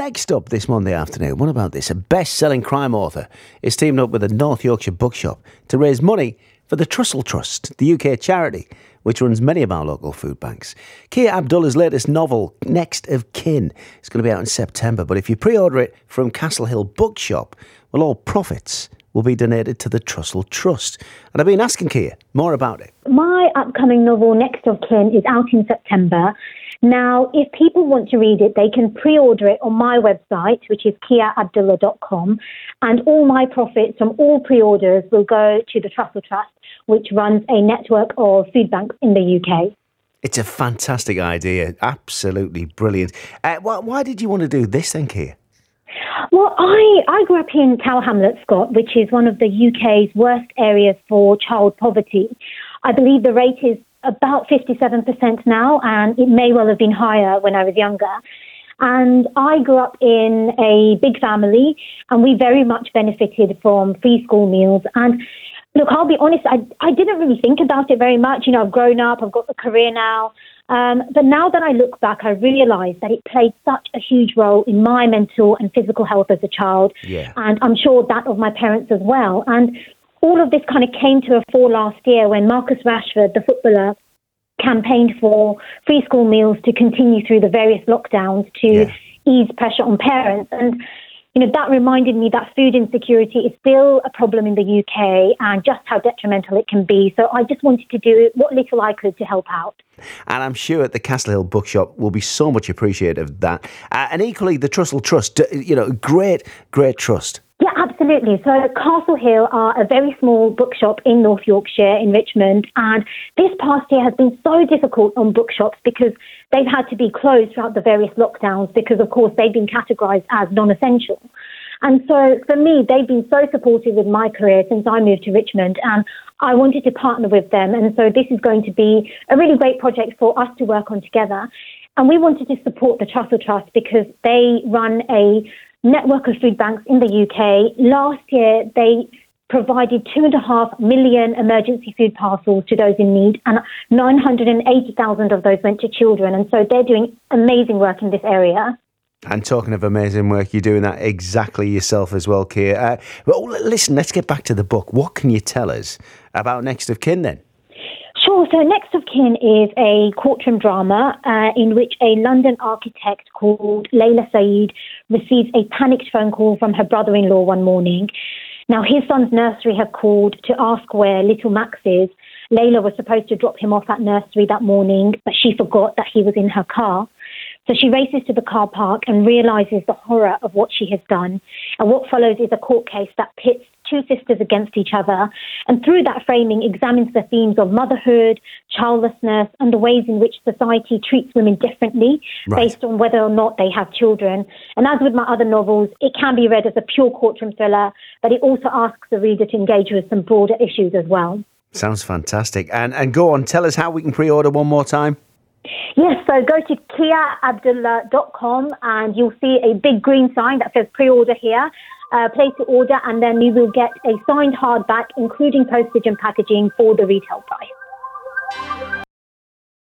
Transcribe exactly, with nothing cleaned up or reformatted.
next up this Monday afternoon, what about this? A best-selling crime author is teaming up with a North Yorkshire bookshop to raise money for the Trussell Trust, the U K charity which runs many of our local food banks. Kia Abdullah's latest novel, Next of Kin, is going to be out in September, but if you pre-order it from Castle Hill Bookshop, well, all profits will be donated to the Trussell Trust. And I've been asking Kia more about it. My upcoming novel, Next of Kin, is out in September. Now, if people want to read it, they can pre-order it on my website, which is kia abdullah dot com, and all my profits from all pre-orders will go to the Trussell Trust, which runs a network of food banks in the U K. It's a fantastic idea. Absolutely brilliant. Uh, why, why did you want to do this then, Kia? Well, I, I grew up in Tower Hamlets, Scott, which is one of the U K's worst areas for child poverty. I believe the rate is about fifty-seven percent now, and it may well have been higher when I was younger. And I grew up in a big family, and we very much benefited from free school meals. And look, I'll be honest, I, I didn't really think about it very much. You know, I've grown up, I've got a career now. Um, but now that I look back, I realise that it played such a huge role in my mental and physical health as a child. Yeah. And I'm sure that of my parents as well. And all of this kind of came to a fore last year when Marcus Rashford, the footballer, campaigned for free school meals to continue through the various lockdowns to Yeah. ease pressure on parents. And, you know, that reminded me that food insecurity is still a problem in the U K and just how detrimental it can be. So I just wanted to do what little I could to help out. And I'm sure the Castle Hill Bookshop will be so much appreciative of that. Uh, and equally, the Trussell Trust, you know, great, great trust. Yeah, absolutely. So Castle Hill are a very small bookshop in North Yorkshire, in Richmond, and this past year has been so difficult on bookshops because they've had to be closed throughout the various lockdowns because, of course, they've been categorised as non-essential. And so for me, they've been so supportive with my career since I moved to Richmond, and I wanted to partner with them. And so this is going to be a really great project for us to work on together. And we wanted to support the Trussell Trust because they run a network of food banks in the U K. Last year, they provided two and a half million emergency food parcels to those in need, and nine hundred eighty thousand of those went to children. And so they're doing amazing work in this area. And talking of amazing work, you're doing that exactly yourself as well, Kia. Uh, well, listen, let's get back to the book. What can you tell us about Next of Kin then? Sure. So Next of Kin is a courtroom drama uh, in which a London architect called Layla Saeed receives a panicked phone call from her brother-in-law one morning. Now, his son's nursery have called to ask where little Max is. Layla was supposed to drop him off at nursery that morning, but she forgot that he was in her car. So she races to the car park and realises the horror of what she has done. And what follows is a court case that pits two sisters against each other. And through that framing, examines the themes of motherhood, childlessness, and the ways in which society treats women differently Right. based on whether or not they have children. And as with my other novels, it can be read as a pure courtroom thriller, but it also asks the reader to engage with some broader issues as well. Sounds fantastic. And and go on, tell us how we can pre-order one more time. Yes, so go to kia abdullah dot com and you'll see a big green sign that says pre-order here. Uh, place your order and then you will get a signed hardback, including postage and packaging for the retail price.